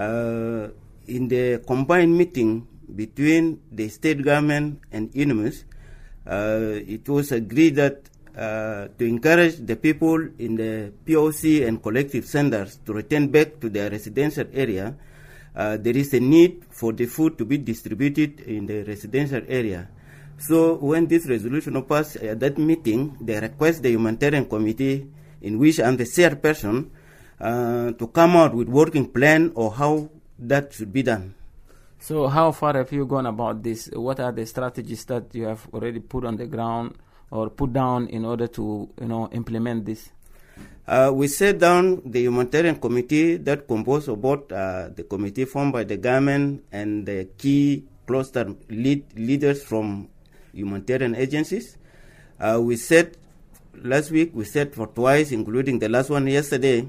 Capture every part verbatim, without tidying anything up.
Uh, in the combined meeting between the state government and UNIMIS, uh, it was agreed that uh, to encourage the people in the P O C and collective centers to return back to their residential area, uh, there is a need for the food to be distributed in the residential area. So when this resolution was passed at that meeting, they request the humanitarian committee, in which I'm the chairperson, uh, to come out with working plan or how that should be done. So how far have you gone about this? What are the strategies that you have already put on the ground or put down in order to, you know, implement this? Uh, we set down the humanitarian committee that composed about uh, the committee formed by the government and the key cluster lead leaders from humanitarian agencies. Uh, we set, last week we set for twice, including the last one yesterday,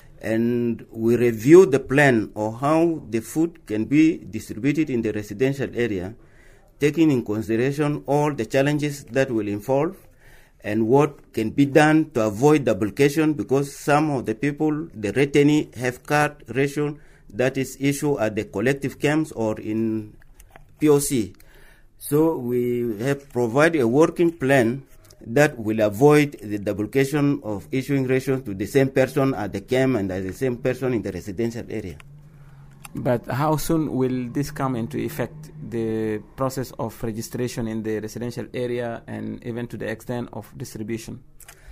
and we reviewed the plan of how the food can be distributed in the residential area, taking in consideration all the challenges that will involve and what can be done to avoid duplication, because some of the people, the retinee, have card ration that is issued at the collective camps or in P O C. So we have provided a working plan that will avoid the duplication of issuing rations to the same person at the camp and at the same person in the residential area. But how soon will this come into effect, the process of registration in the residential area and even to the extent of distribution?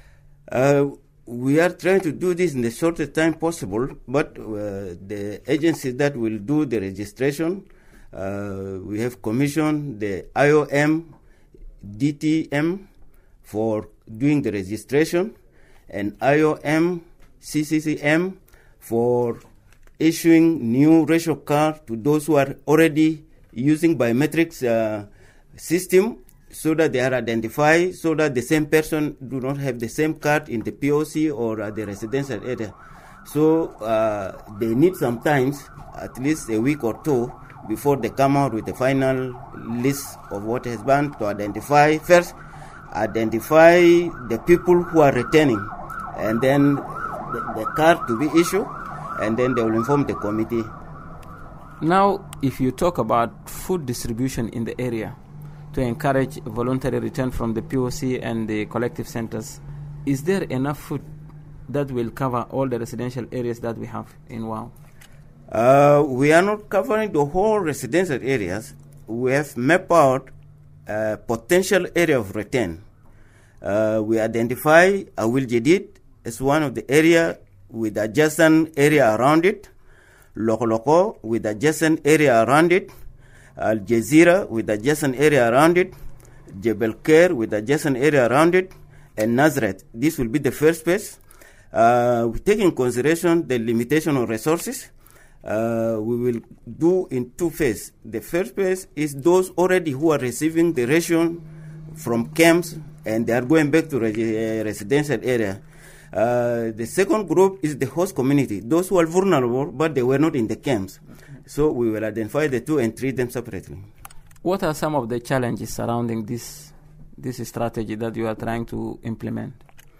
Uh, we are trying to do this in the shortest time possible, but uh, the agencies that will do the registration, uh, we have commissioned the I O M, D T M, for doing the registration, and I O M, C C C M for issuing new ratio card to those who are already using biometrics uh, system, so that they are identified, so that the same person do not have the same card in the P O C or uh, the residential area. So uh, they need sometimes at least a week or two before they come out with the final list of what has been to identify first. Identify the people who are returning, and then the, the card to be issued, and then they will inform the committee. Now, if you talk about food distribution in the area to encourage voluntary return from the P O C and the collective centers, is there enough food that will cover all the residential areas that we have in WOW? Uh, we are not covering the whole residential areas. We have mapped out a potential area of return. Uh, we identify Awil Jadid as one of the area with adjacent area around it, Loko Loko with adjacent area around it, Al Jazeera with adjacent area around it, Jebel Khair with adjacent area around it, and Nazareth. This will be the first phase. Uh, we take in consideration the limitation of resources. Uh, we will do in two phases. The first phase is those already who are receiving the ration from camps and they are going back to re- uh, residential area. Uh, the second group is the host community, those who are vulnerable but they were not in the camps. Okay. So we will identify the two and treat them separately. What are some of the challenges surrounding this this strategy that you are trying to implement?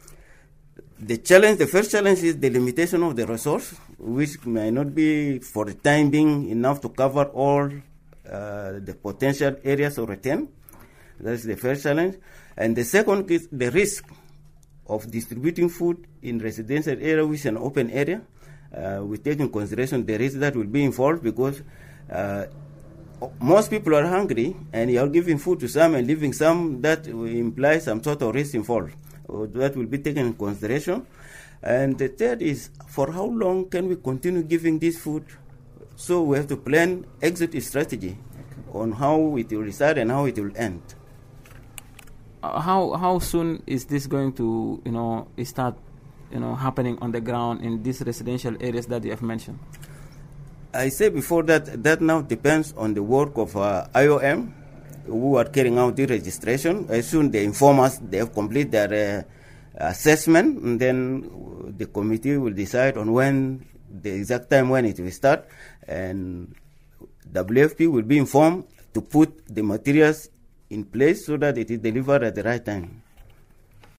The challenge, the first challenge is the limitation of the resource, which may not be for the time being enough to cover all uh, the potential areas of return. That's the first challenge. And the second is the risk of distributing food in residential area, which is an open area. Uh, we take in consideration the risk that will be involved, because uh, most people are hungry and you are giving food to some and leaving some, that will imply some sort of risk involved. That will be taken in consideration. And the third is, for how long can we continue giving this food? So we have to plan exit strategy on how it will start and how it will end. Uh, how how soon is this going to, you know, start, you know, happening on the ground in these residential areas that you have mentioned? I said before that that now depends on the work of uh, I O M, who are carrying out the registration. As soon they inform us they have completed their uh, assessment, and then the committee will decide on when, the exact time when it will start, and W F P will be informed to put the materials in place so that it is delivered at the right time.